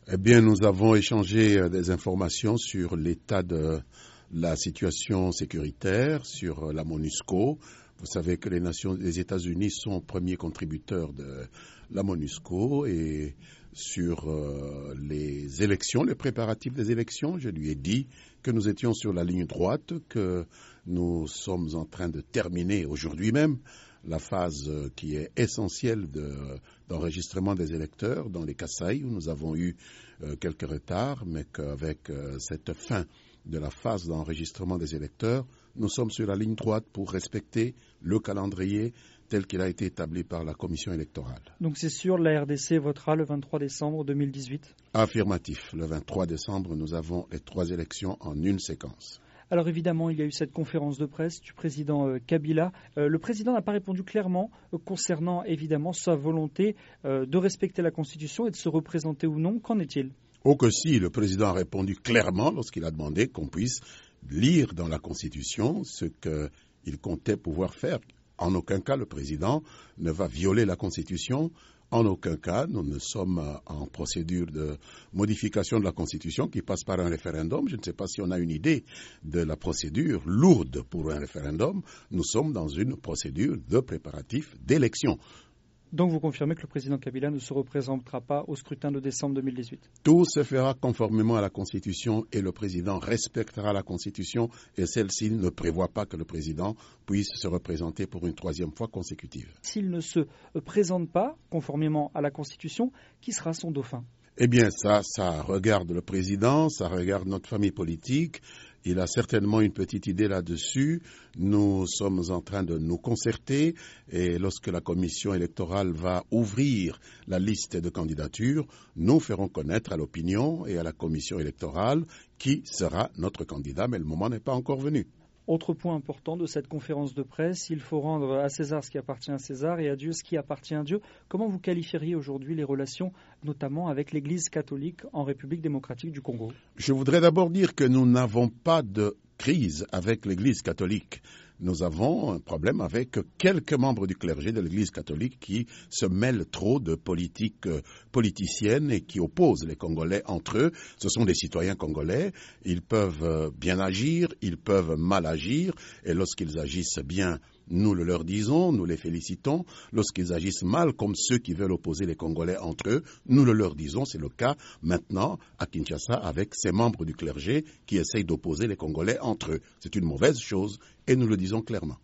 Eh bien, nous avons échangé des informations sur l'état de la situation sécuritaire, sur la MONUSCO. Vous savez que les États-Unis sont premiers contributeurs de la MONUSCO et sur les élections, les préparatifs des élections. Je lui ai dit que nous étions sur la ligne droite, que nous sommes en train de terminer aujourd'hui même la phase qui est essentielle d'enregistrement des électeurs dans les Kasaï, où nous avons eu quelques retards, mais qu'avec cette fin de la phase d'enregistrement des électeurs, nous sommes sur la ligne droite pour respecter le calendrier tel qu'il a été établi par la commission électorale. Donc c'est sûr, la RDC votera le 23 décembre 2018 ? Affirmatif. Le 23 décembre, nous avons les 3 élections en une séquence. Alors évidemment, il y a eu cette conférence de presse du président Kabila. Le président n'a pas répondu clairement concernant évidemment sa volonté de respecter la Constitution et de se représenter ou non. Qu'en est-il ? Oh que si, le président a répondu clairement lorsqu'il a demandé qu'on puisse lire dans la Constitution ce qu'il comptait pouvoir faire. En aucun cas, le président ne va violer la Constitution. En aucun cas, nous ne sommes en procédure de modification de la Constitution qui passe par un référendum. Je ne sais pas si on a une idée de la procédure lourde pour un référendum. Nous sommes dans une procédure de préparatif d'élection. Donc vous confirmez que le président Kabila ne se représentera pas au scrutin de décembre 2018 ? Tout se fera conformément à la Constitution et le président respectera la Constitution et celle-ci ne prévoit pas que le président puisse se représenter pour une 3e fois consécutive. S'il ne se présente pas conformément à la Constitution, qui sera son dauphin ? Eh bien, ça regarde le président, ça regarde notre famille politique. Il a certainement une petite idée là-dessus. Nous sommes en train de nous concerter et lorsque la commission électorale va ouvrir la liste de candidatures, nous ferons connaître à l'opinion et à la commission électorale qui sera notre candidat, mais le moment n'est pas encore venu. Autre point important de cette conférence de presse, il faut rendre à César ce qui appartient à César et à Dieu ce qui appartient à Dieu. Comment vous qualifieriez aujourd'hui les relations, notamment avec l'Église catholique en République démocratique du Congo ? Je voudrais d'abord dire que nous n'avons pas de crise avec l'Église catholique. Nous avons un problème avec quelques membres du clergé de l'Église catholique qui se mêlent trop de politique politicienne et qui opposent les Congolais entre eux. Ce sont des citoyens congolais. Ils peuvent bien agir, ils peuvent mal agir. Et lorsqu'ils agissent bien, nous le leur disons, nous les félicitons. Lorsqu'ils agissent mal, comme ceux qui veulent opposer les Congolais entre eux, nous le leur disons. C'est le cas maintenant à Kinshasa avec ces membres du clergé qui essayent d'opposer les Congolais entre eux. C'est une mauvaise chose et nous le disons clairement.